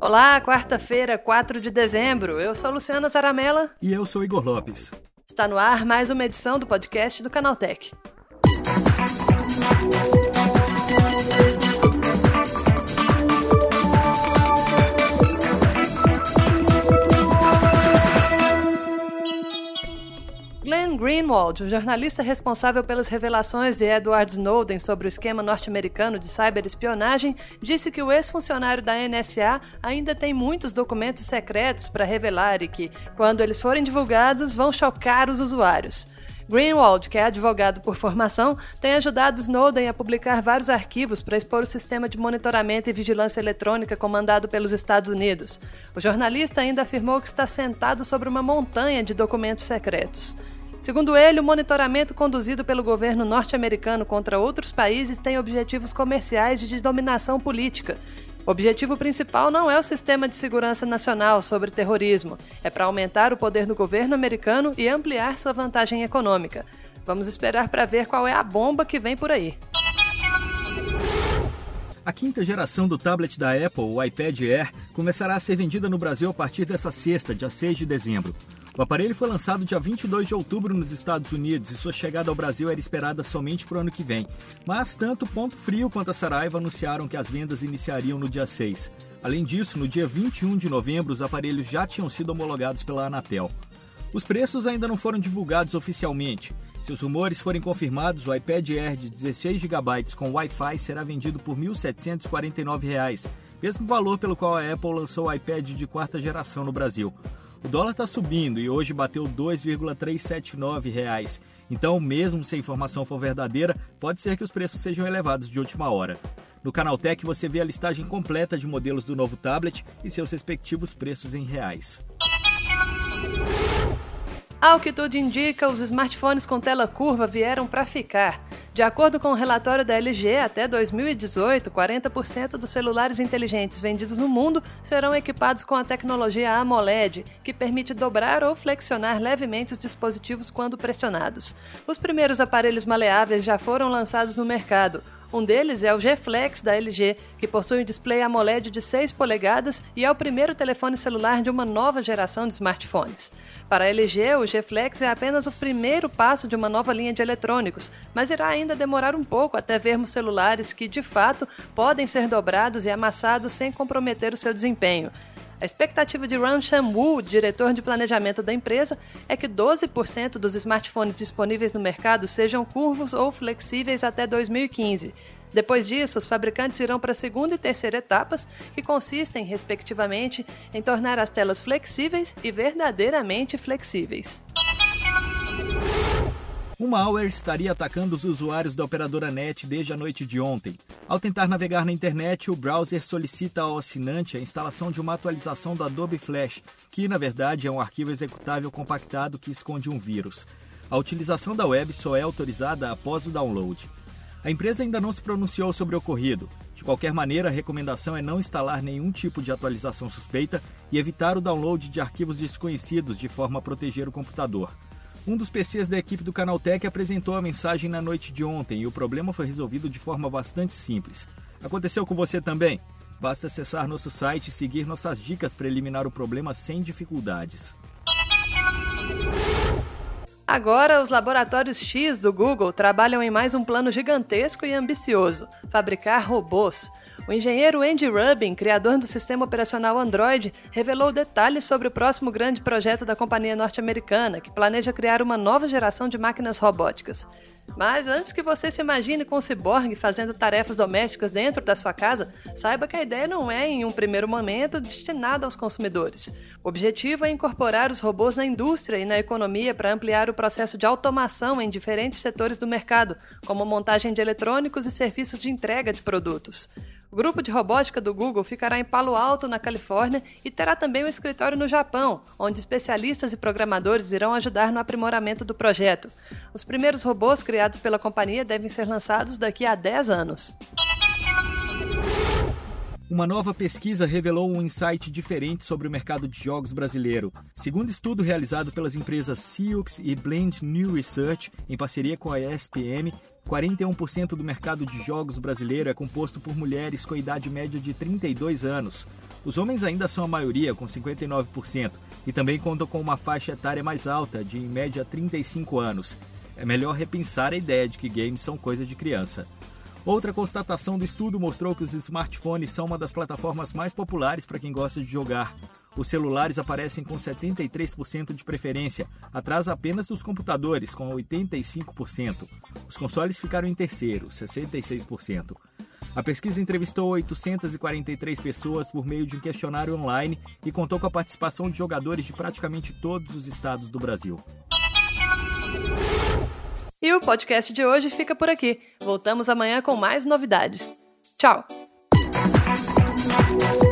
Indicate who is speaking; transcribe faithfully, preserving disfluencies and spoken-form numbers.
Speaker 1: Olá, quarta-feira, quatro de dezembro. Eu sou Luciana Zaramella.
Speaker 2: E eu sou Igor Lopes.
Speaker 1: Está no ar mais uma edição do podcast do Canaltech. Glenn Greenwald, o jornalista responsável pelas revelações de Edward Snowden sobre o esquema norte-americano de cyberespionagem, disse que o ex-funcionário da N S A ainda tem muitos documentos secretos para revelar e que, quando eles forem divulgados, vão chocar os usuários. Greenwald, que é advogado por formação, tem ajudado Snowden a publicar vários arquivos para expor o sistema de monitoramento e vigilância eletrônica comandado pelos Estados Unidos. O jornalista ainda afirmou que está sentado sobre uma montanha de documentos secretos. Segundo ele, o monitoramento conduzido pelo governo norte-americano contra outros países tem objetivos comerciais e de dominação política. O objetivo principal não é o sistema de segurança nacional sobre terrorismo, é para aumentar o poder do governo americano e ampliar sua vantagem econômica. Vamos esperar para ver qual é a bomba que vem por aí.
Speaker 2: A quinta geração do tablet da Apple, o iPad Air, começará a ser vendida no Brasil a partir dessa sexta, dia seis de dezembro. O aparelho foi lançado dia vinte e dois de outubro nos Estados Unidos e sua chegada ao Brasil era esperada somente para o ano que vem. Mas tanto Ponto Frio quanto a Saraiva anunciaram que as vendas iniciariam no dia seis. Além disso, no dia vinte e um de novembro, os aparelhos já tinham sido homologados pela Anatel. Os preços ainda não foram divulgados oficialmente. Se os rumores forem confirmados, o iPad Air de dezesseis gigabytes com Wi-Fi será vendido por mil setecentos e quarenta e nove reais, mesmo valor pelo qual a Apple lançou o iPad de quarta geração no Brasil. O dólar está subindo e hoje bateu dois vírgula trezentos e setenta e nove reais. Então, mesmo se a informação for verdadeira, pode ser que os preços sejam elevados de última hora. No Canaltech você vê a listagem completa de modelos do novo tablet e seus respectivos preços em reais.
Speaker 1: Ao que tudo indica, os smartphones com tela curva vieram para ficar. De acordo com o relatório da L G, até dois mil e dezoito, quarenta por cento dos celulares inteligentes vendidos no mundo serão equipados com a tecnologia AMOLED, que permite dobrar ou flexionar levemente os dispositivos quando pressionados. Os primeiros aparelhos maleáveis já foram lançados no mercado. Um deles é o G Flex da L G, que possui um display AMOLED de seis polegadas e é o primeiro telefone celular de uma nova geração de smartphones. Para a L G, o G Flex é apenas o primeiro passo de uma nova linha de eletrônicos, mas irá ainda demorar um pouco até vermos celulares que, de fato, podem ser dobrados e amassados sem comprometer o seu desempenho. A expectativa de Ran Shamwoo, diretor de planejamento da empresa, é que doze por cento dos smartphones disponíveis no mercado sejam curvos ou flexíveis até dois mil e quinze. Depois disso, os fabricantes irão para a segunda e terceira etapas, que consistem, respectivamente, em tornar as telas flexíveis e verdadeiramente flexíveis.
Speaker 2: Um malware estaria atacando os usuários da operadora NET desde a noite de ontem. Ao tentar navegar na internet, o browser solicita ao assinante a instalação de uma atualização do Adobe Flash, que, na verdade, é um arquivo executável compactado que esconde um vírus. A utilização da web só é autorizada após o download. A empresa ainda não se pronunciou sobre o ocorrido. De qualquer maneira, a recomendação é não instalar nenhum tipo de atualização suspeita e evitar o download de arquivos desconhecidos de forma a proteger o computador. Um dos P Cs da equipe do Canaltech apresentou a mensagem na noite de ontem e o problema foi resolvido de forma bastante simples. Aconteceu com você também? Basta acessar nosso site e seguir nossas dicas para eliminar o problema sem dificuldades.
Speaker 1: Agora, os laboratórios X do Google trabalham em mais um plano gigantesco e ambicioso: fabricar robôs. O engenheiro Andy Rubin, criador do sistema operacional Android, revelou detalhes sobre o próximo grande projeto da companhia norte-americana, que planeja criar uma nova geração de máquinas robóticas. Mas antes que você se imagine com um ciborgue fazendo tarefas domésticas dentro da sua casa, saiba que a ideia não é, em um primeiro momento, destinada aos consumidores. O objetivo é incorporar os robôs na indústria e na economia para ampliar o processo de automação em diferentes setores do mercado, como montagem de eletrônicos e serviços de entrega de produtos. O grupo de robótica do Google ficará em Palo Alto, na Califórnia, e terá também um escritório no Japão, onde especialistas e programadores irão ajudar no aprimoramento do projeto. Os primeiros robôs criados pela companhia devem ser lançados daqui a dez anos.
Speaker 2: Uma nova pesquisa revelou um insight diferente sobre o mercado de jogos brasileiro. Segundo estudo realizado pelas empresas Ciox e Blend New Research, em parceria com a E S P M, quarenta e um por cento do mercado de jogos brasileiro é composto por mulheres com idade média de trinta e dois anos. Os homens ainda são a maioria, com cinquenta e nove por cento, e também contam com uma faixa etária mais alta, de em média trinta e cinco anos. É melhor repensar a ideia de que games são coisa de criança. Outra constatação do estudo mostrou que os smartphones são uma das plataformas mais populares para quem gosta de jogar. Os celulares aparecem com setenta e três por cento de preferência, atrás apenas dos computadores, com oitenta e cinco por cento. Os consoles ficaram em terceiro, sessenta e seis por cento. A pesquisa entrevistou oitocentas e quarenta e três pessoas por meio de um questionário online e contou com a participação de jogadores de praticamente todos os estados do Brasil.
Speaker 1: E o podcast de hoje fica por aqui. Voltamos amanhã com mais novidades. Tchau!